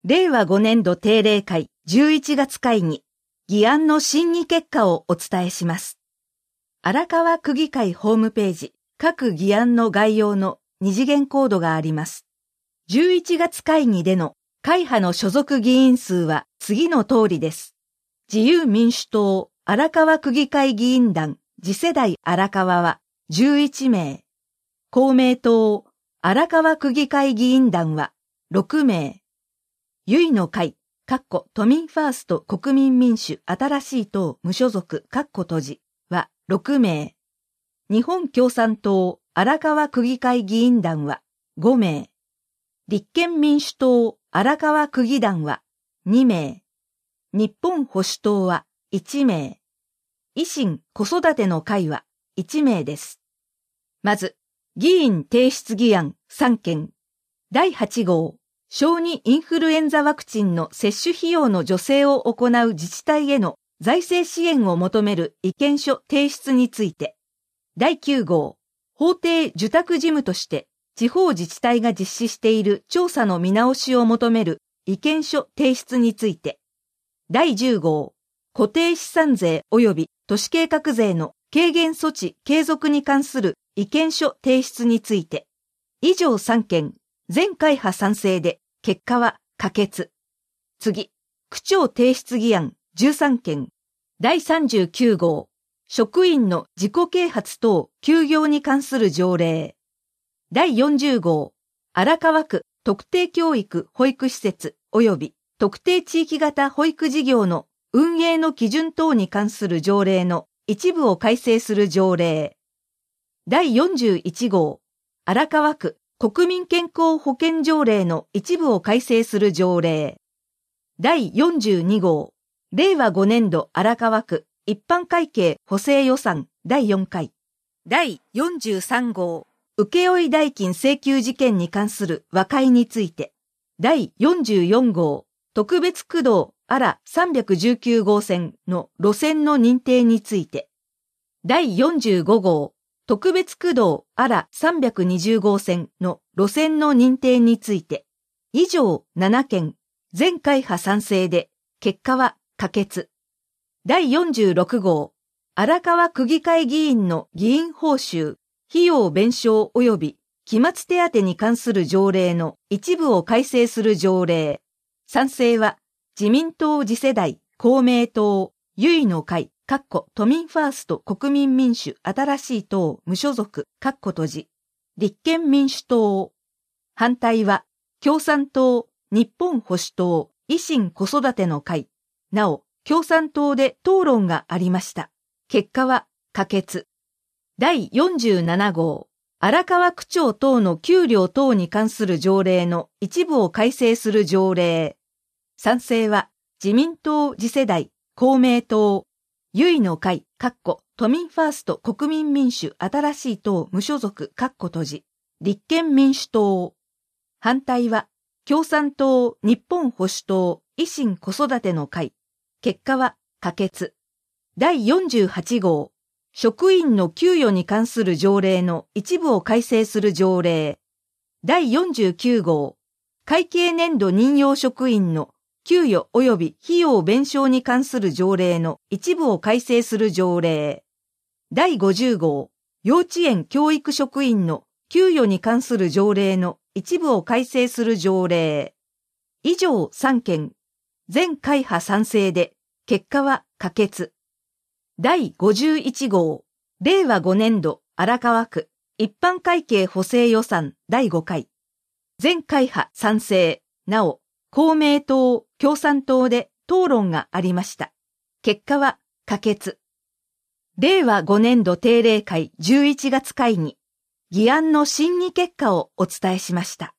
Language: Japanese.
令和5年度定例会11月会議、議案の審議結果をお伝えします。荒川区議会ホームページ、各議案の概要の二次元コードがあります。11月会議での会派の所属議員数は次の通りです。自由民主党荒川区議会議員団次世代荒川は11名。公明党荒川区議会議員団は6名。由の会、都民ファースト国民民主新しい党無所属閉じは6名。日本共産党荒川区議会議員団は5名。立憲民主党荒川区議団は2名。日本保守党は1名。維新子育ての会は1名です。まず、議員提出議案3件。第8号。小児インフルエンザワクチンの接種費用の助成を行う自治体への財政支援を求める意見書提出について、第9号、法定受託事務として地方自治体が実施している調査の見直しを求める意見書提出について、第10号、固定資産税及び都市計画税の軽減措置継続に関する意見書提出について、以上3件、全会派賛成で、結果は可決。次、区長提出議案13件。第39号、職員の自己啓発等休業に関する条例。第40号、荒川区特定教育保育施設及び特定地域型保育事業の運営の基準等に関する条例の一部を改正する条例。第41号、荒川区国民健康保険条例の一部を改正する条例。第42号、令和5年度荒川区一般会計補正予算第4回。第43号、請負代金請求事件に関する和解について。第44号、特別区道荒319号線の路線の認定について。第45号、特別区道荒320号線の路線の認定について、以上7件、全会派賛成で、結果は可決。第46号、荒川区議会議員の議員報酬、費用弁償及び期末手当に関する条例の一部を改正する条例。賛成は、自民党次世代、公明党、由の会、都民ファースト国民民主新しい党無所属閉じ、立憲民主党。反対は共産党、日本保守党、維新子育ての会。なお、共産党で討論がありました。結果は可決。第47号、荒川区長等の給料等に関する条例の一部を改正する条例。賛成は自民党次世代、公明党。由の会、都民ファースト国民民主新しい党無所属閉じ、立憲民主党。反対は、共産党、日本保守党、維新子育ての会。結果は可決。第48号、職員の給与に関する条例の一部を改正する条例。第49号、会計年度任用職員の給与及び費用弁償に関する条例の一部を改正する条例。第50号、幼稚園教育職員の給与に関する条例の一部を改正する条例。以上3件、全会派賛成で、結果は可決。第51号、令和5年度荒川区一般会計補正予算第5回。全会派賛成、なお、公明党、共産党で討論がありました。結果は可決。令和5年度定例会11月会議、議案の審議結果をお伝えしました。